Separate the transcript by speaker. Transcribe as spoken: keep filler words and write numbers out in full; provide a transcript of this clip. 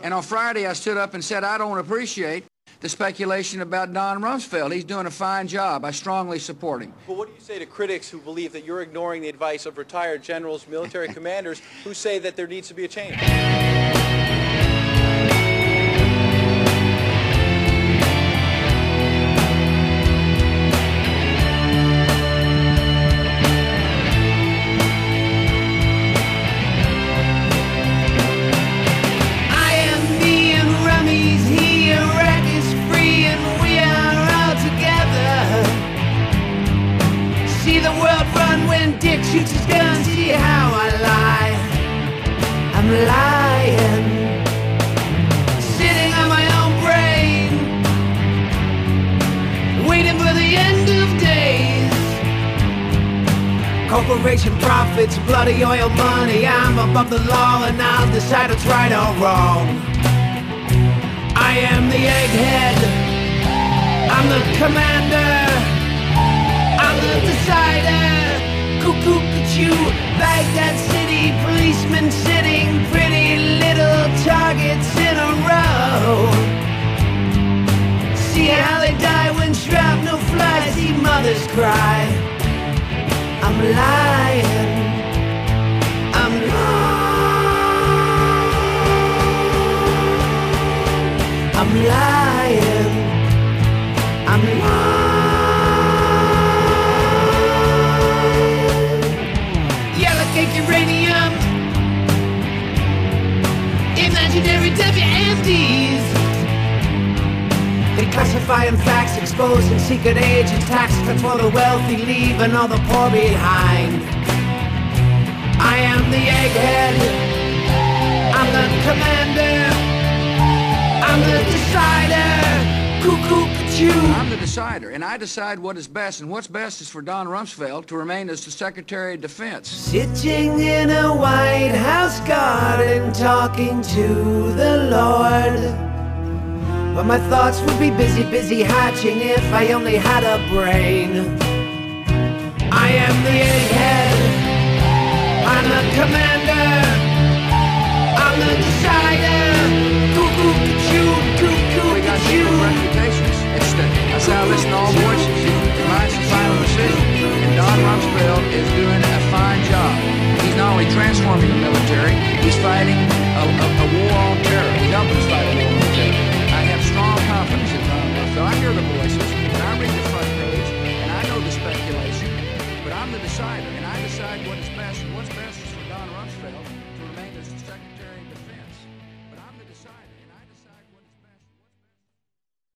Speaker 1: And on Friday, I stood up and said, I don't appreciate the speculation about Don Rumsfeld. He's doing a fine job. I strongly support him.
Speaker 2: Well, what do you say to critics who believe that you're ignoring the advice of retired generals, military commanders, who say that there needs to be a change?
Speaker 3: See the world run when Dick shoots his gun. See how I lie. I'm lying, sitting on my own brain, waiting for the end of days. Corporation profits, bloody oil money. I'm above the law and I'll decide what's right or wrong. I am the egghead, I'm the commander, I'm the decider. Cuckoo, cuckoo, Baghdad City, policemen sitting pretty little targets in a row. See how they die when shrapnel flies, see mothers cry. I'm lying, I'm lying, I'm lying, I'm lying. Cake uranium, imaginary W M Ds. Declassifying facts, exposing secret agents, tax cuts for the wealthy, leaving all the poor behind. I am the egghead, I'm the commander, I'm the decider. Cuckoo, cuckoo.
Speaker 1: I'm the decider, and I decide what is best, and what's best is for Don Rumsfeld to remain as the Secretary of Defense.
Speaker 3: Sitting in a White House garden, talking to the Lord. But my thoughts would be busy, busy hatching if I only had a brain. I am the egghead, I'm the commander, I'm the decider. Cuckoo, cuckoo, cuckoo,
Speaker 1: We got different reputations. It's the, that's how I listen to all voices. Mine's the final decision. And Don Rumsfeld is doing a fine job. He's not only transforming the military, he's fighting a, a, a war on terror. He's helping us fight a war on terror. I have strong confidence in Don Rumsfeld. I hear the voices, and I read the front page, and I know the speculation, but I'm the decider, and I decide what is best, and what's best is for Don Rumsfeld.